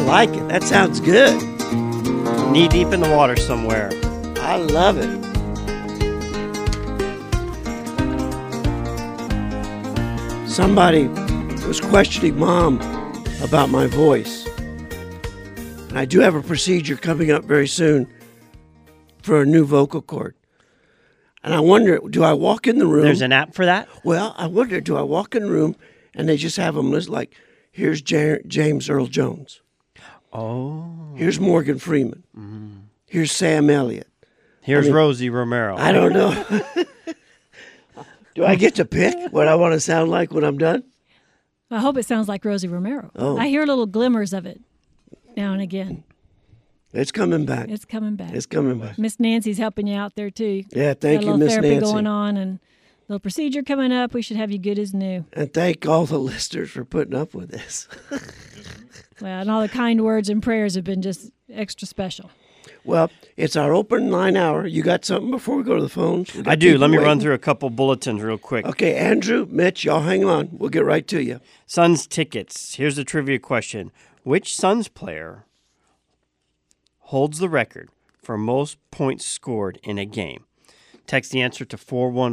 like it. That sounds good. Knee deep in the water somewhere. I love it. Somebody was questioning Mom about my voice. And I do have a procedure coming up very soon for a new vocal cord. And I wonder, do I walk in the room? There's an app for that? Well, I wonder, do I walk in the room and they just have them list like, here's James Earl Jones. Oh. Here's Morgan Freeman. Here's Sam Elliott. Here's Rosie Romero. I don't know. Do I get to pick what I want to sound like when I'm done? I hope it sounds like Rosie Romero. Oh. I hear little glimmers of it now and again. It's coming back. It's coming back. It's coming back. Miss Nancy's helping you out there, too. Yeah, thank Got a you, little Miss therapy Nancy. going on and little procedure coming up. We should have you good as new. And thank all the listeners for putting up with this. Well, and all the kind words and prayers have been just extra special. Well, it's our open line hour. You got something before we go to the phones? We got I do. people Let me waiting. run through a couple bulletins real quick. Okay, Andrew, Mitch, y'all hang on. We'll get right to you. Suns tickets. Here's the trivia question. Which Suns player holds the record for most points scored in a game? Text the answer to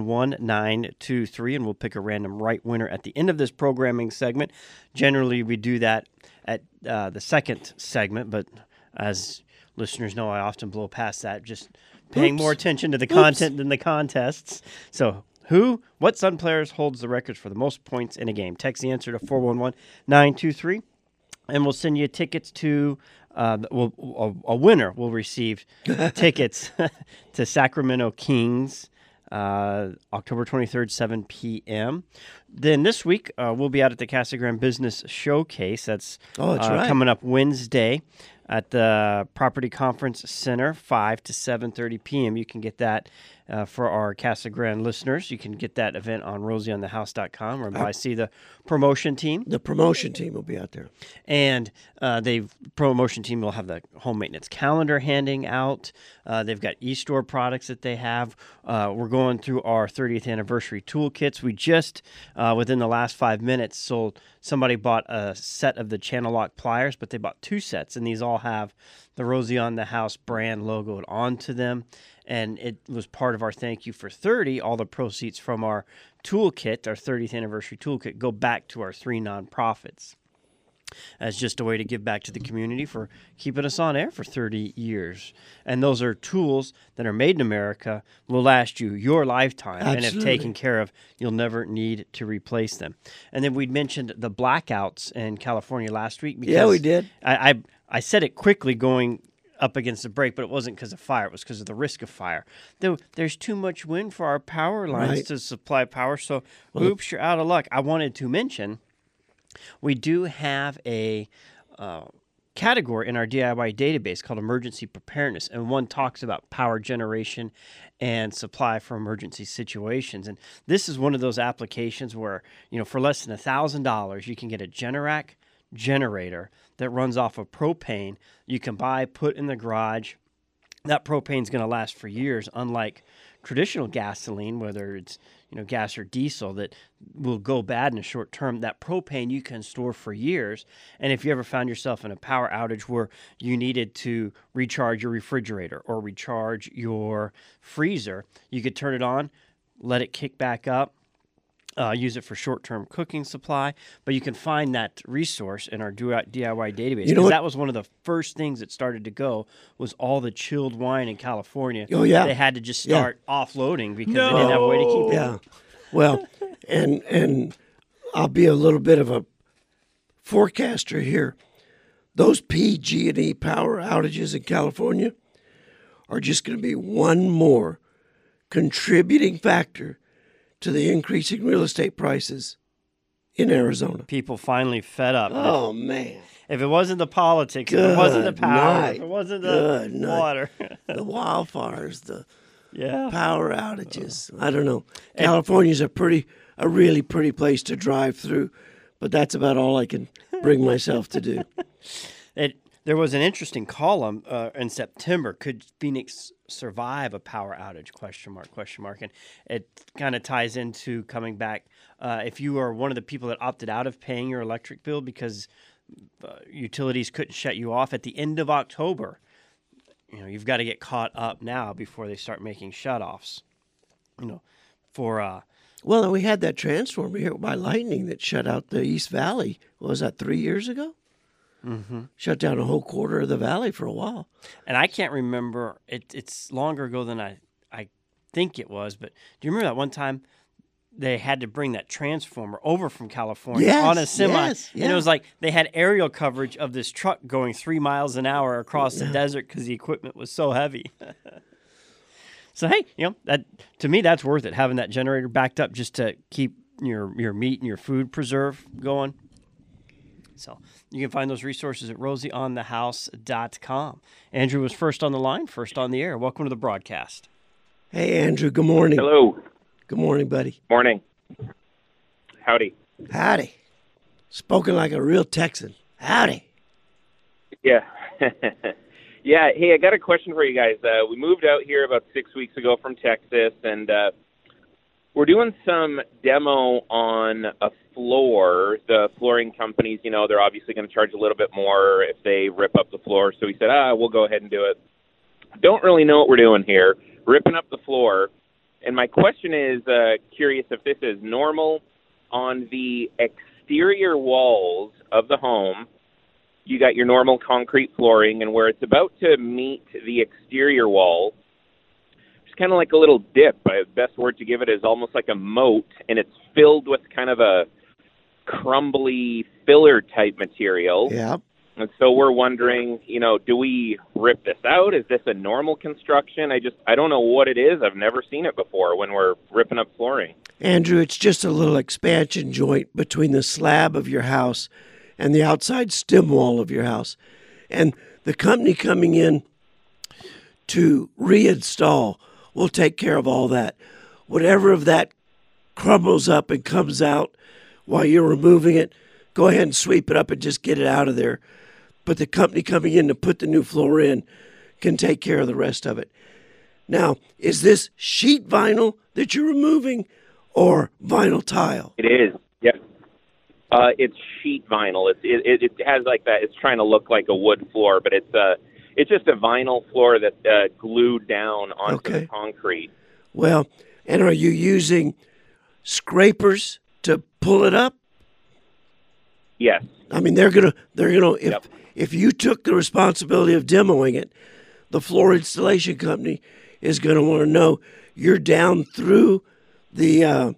411-923, and we'll pick a random right winner at the end of this programming segment. Generally, we do that at the second segment, but as listeners know, I often blow past that, just paying more attention to the content than the contests. So what Sun players holds the records for the most points in a game? Text the answer to 411-923, and we'll send you tickets to a winner will receive tickets to Sacramento Kings, October 23rd, 7 p.m. Then this week, we'll be out at the Casa Grande Business Showcase. That's right. Coming up Wednesday at the Property Conference Center, 5 to 7:30 p.m. You can get that for our Casa Grande listeners. You can get that event on rosieonthehouse.com or by see the promotion team. The promotion team will be out there. And promotion team will have the home maintenance calendar handing out. They've got e-store products that they have. We're going through our 30th anniversary toolkits. We just, within the last 5 minutes, somebody bought a set of the Channel Lock pliers, but they bought 2 sets, and these all have the Rosie on the House brand logoed onto them. And it was part of our thank you for 30. All the proceeds from our toolkit, our 30th anniversary toolkit, go back to our 3 nonprofits as just a way to give back to the community for keeping us on air for 30 years. And those are tools that are made in America, will last you your lifetime, Absolutely. and if taken care of, you'll never need to replace them. And then we'd mentioned the blackouts in California last week. Yeah, we did. I said it quickly going up against the break, but it wasn't because of fire. It was because of the risk of fire. There's too much wind for our power lines to supply power, so oops, you're out of luck. I wanted to mention we do have a category in our DIY database called Emergency Preparedness, and one talks about power generation and supply for emergency situations. And this is one of those applications where, for less than $1,000, you can get a Generac generator that runs off of propane. You can buy, put in the garage. That propane is going to last for years, unlike traditional gasoline, whether it's gas or diesel, that will go bad in a short term. That propane you can store for years. And if you ever found yourself in a power outage where you needed to recharge your refrigerator or recharge your freezer, you could turn it on, let it kick back up, use it for short-term cooking supply. But you can find that resource in our DIY database. Because that was one of the first things that started to go, was all the chilled wine in California. Oh, yeah. They had to just start offloading because they didn't have a way to keep it. Yeah. Well, and I'll be a little bit of a forecaster here. Those PG&E power outages in California are just going to be one more contributing factor to the increasing real estate prices in Arizona. People finally fed up. Oh, man. If it wasn't the politics, if it wasn't the power, if it wasn't the water. The wildfires, the Yeah. power outages. I don't know. California's a really pretty place to drive through, but that's about all I can bring myself to do. There was an interesting column in September. Could Phoenix survive a power outage? Question mark. And it kind of ties into coming back. If you are one of the people that opted out of paying your electric bill because utilities couldn't shut you off at the end of October. You've got to get caught up now before they start making shutoffs. Well, we had that transformer here by lightning that shut out the East Valley. What was that, 3 years ago? Mm-hmm. Shut down a whole quarter of the valley for a while. And I can't remember. It's longer ago than I think it was. But do you remember that one time they had to bring that transformer over from California on a semi? Yes, yeah. And it was like they had aerial coverage of this truck going 3 miles an hour across the desert because the equipment was so heavy. So, hey, that to me, that's worth it, having that generator backed up just to keep your meat and your food preserve going. So you can find those resources at rosieonthehouse.com. Andrew was first on the line, first on the air. Welcome to the broadcast. Hey, Andrew, good morning. Hello. Good morning, buddy. Morning. Howdy. Howdy. Spoken like a real Texan. Howdy. Yeah. Yeah. Hey, I got a question for you guys. We moved out here about 6 weeks ago from Texas, and we're doing some demo on a floor. The flooring companies, they're obviously going to charge a little bit more if they rip up the floor. So we said, we'll go ahead and do it. Don't really know what we're doing here. Ripping up the floor. And my question is, curious if this is normal on the exterior walls of the home. You got your normal concrete flooring, and where it's about to meet the exterior wall, it's kind of like a little dip. The best word to give it is almost like a moat, and it's filled with kind of a crumbly filler-type material. Yeah. And so we're wondering, do we rip this out? Is this a normal construction? I don't know what it is. I've never seen it before when we're ripping up flooring. Andrew, it's just a little expansion joint between the slab of your house and the outside stem wall of your house. And the company coming in to reinstall will take care of all that. Whatever of that crumbles up and comes out while you're removing it, go ahead and sweep it up and just get it out of there. But the company coming in to put the new floor in can take care of the rest of it. Now, is this sheet vinyl that you're removing or vinyl tile? It is, yes. It's sheet vinyl. It has like that. It's trying to look like a wood floor, but it's just a vinyl floor that's glued down onto the concrete. Well, and are you using scrapers to pull it up? Yes. I mean, they're gonna if you took the responsibility of demoing it, the floor installation company is going to want to know you're down through the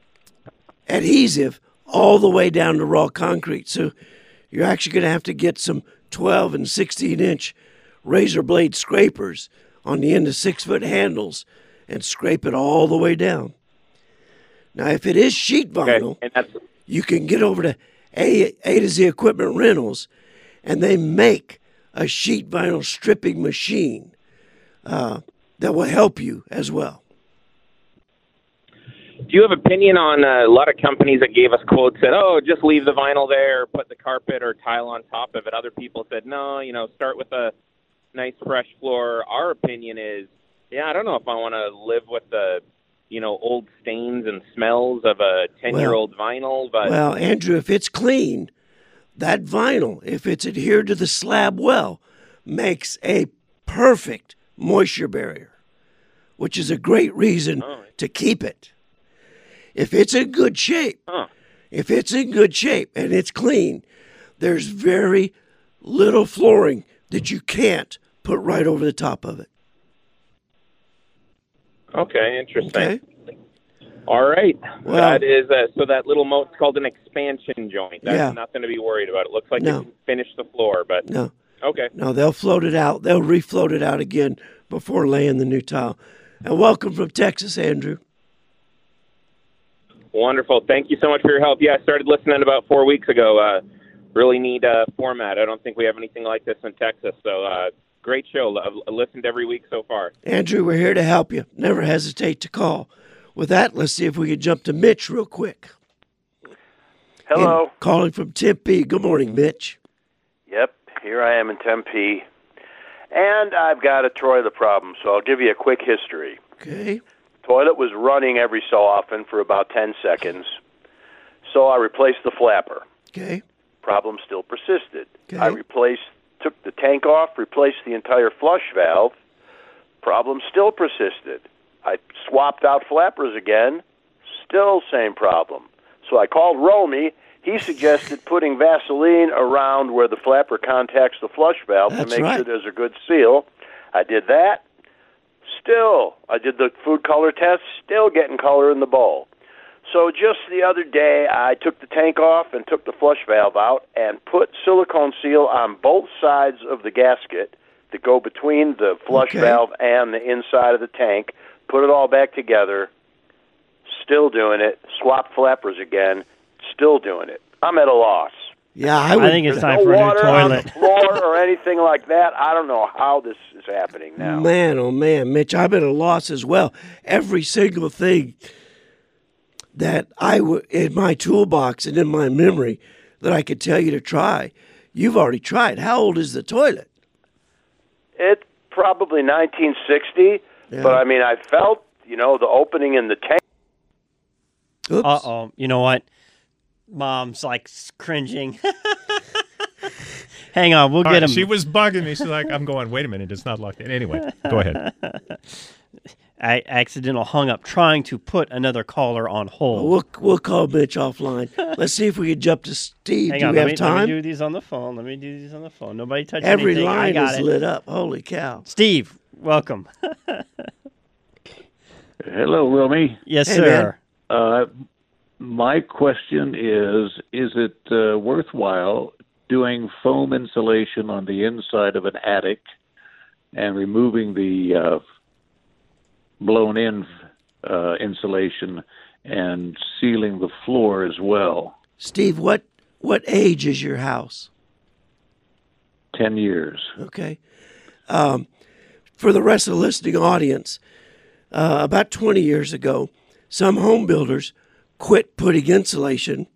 adhesive all the way down to raw concrete. So you're actually going to have to get some 12 and 16-inch razor blade scrapers on the end of 6-foot handles and scrape it all the way down. Now, if it is sheet vinyl, you can get over to A to Z Equipment Rentals, and they make a sheet vinyl stripping machine that will help you as well. Do you have opinion on a lot of companies that gave us quotes said, just leave the vinyl there, put the carpet or tile on top of it? Other people said, no, start with a nice fresh floor. Our opinion is, I don't know if I want to live with the, old stains and smells of a 10-year-old vinyl. But well, Andrew, if it's clean, that vinyl, if it's adhered to the slab well, makes a perfect moisture barrier, which is a great reason to keep it. If it's in good shape, and it's clean, there's very little flooring that you can't put right over the top of it. Okay, interesting. Okay. All right. Well, that is so that little moat's called an expansion joint. That's nothing to be worried about. It looks like you can finish the floor, but no. Okay. No, they'll float it out. They'll refloat it out again before laying the new tile. And welcome from Texas, Andrew. Wonderful. Thank you so much for your help. Yeah, I started listening about 4 weeks ago. Really neat format. I don't think we have anything like this in Texas. So great show. I've listened every week so far. Andrew, we're here to help you. Never hesitate to call. With that, let's see if we can jump to Mitch real quick. Hello. And calling from Tempe. Good morning, Mitch. Yep, here I am in Tempe. And I've got a Troy the problem, so I'll give you a quick history. Okay. Toilet was running every so often for about 10 seconds, so I replaced the flapper. Okay. Problem still persisted. Okay. I took the tank off, replaced the entire flush valve. Problem still persisted. I swapped out flappers again. Still same problem. So I called Romy. He suggested putting Vaseline around where the flapper contacts the flush valve That's to make right. sure there's a good seal. I did that. Still, I did the food color test. Still getting color in the bowl. So just the other day, I took the tank off and took the flush valve out and put silicone seal on both sides of the gasket that go between the flush valve and the inside of the tank. Put it all back together. Still doing it. Swapped flappers again. Still doing it. I'm at a loss. Yeah, I think it's time No for a new water on the toilet. floor or anything like that. I don't know how this is happening now. Man, oh man, Mitch, I'm at a loss as well. Every single thing that in my toolbox and in my memory that I could tell you to try, you've already tried. How old is the toilet? It's probably 1960, but I mean, I felt, the opening in the tank. Oops. Uh-oh. You know what? Mom's like cringing. Hang on, we'll get him. She was bugging me. She's like, I'm going, wait a minute, it's not locked in. Anyway, go ahead. I accidentally hung up trying to put another caller on hold. We'll call Mitch offline. Let's see if we can jump to Steve. Hang Do on, we let have time? me do these on the phone. Nobody touch Every anything. I line got is it. lit up. Holy cow. Steve, welcome. Hello, Romy. Yes, Hey, sir. My question is it worthwhile doing foam insulation on the inside of an attic and removing the blown-in insulation and sealing the floor as well? Steve, what age is your house? 10 years. Okay. For the rest of the listening audience, about 20 years ago, some home builders quit putting insulation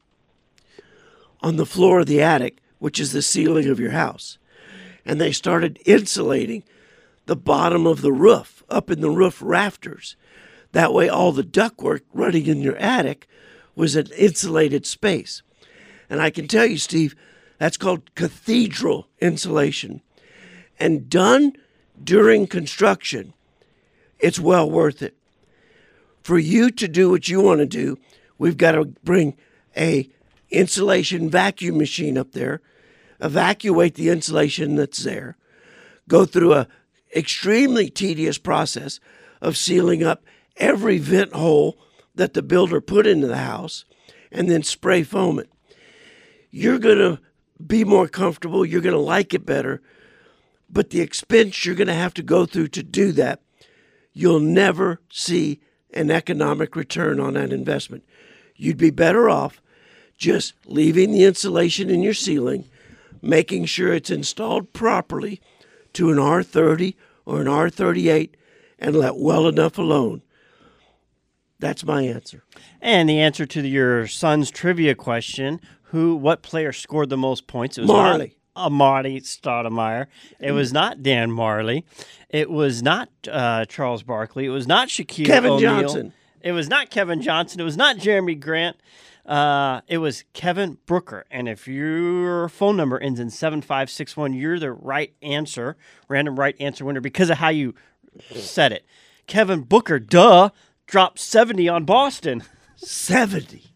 on the floor of the attic, which is the ceiling of your house. And they started insulating the bottom of the roof, up in the roof rafters. That way all the ductwork running in your attic was an insulated space. And I can tell you, Steve, that's called cathedral insulation. And done during construction, it's well worth it. For you to do what you want to do, we've got to bring a insulation vacuum machine up there, evacuate the insulation that's there, go through a extremely tedious process of sealing up every vent hole that the builder put into the house, and then spray foam it. You're going to be more comfortable. You're going to like it better. But the expense you're going to have to go through to do that, you'll never see an economic return on that investment. You'd be better off just leaving the insulation in your ceiling, making sure it's installed properly to an R30 or an R38, and let well enough alone. That's my answer. And the answer to your son's trivia question, what player scored the most points? It was Marley. Not Marty Stoudemire. It was not Dan Marley. It was not Charles Barkley. It was not Shaquille Kevin O'Neal. Johnson. It was not Kevin Johnson. It was not Jeremy Grant. It was Kevin Brooker. And if your phone number ends in 7561, you're the right answer, random right answer winner because of how you said it. Kevin Booker, dropped 70 on Boston. 70.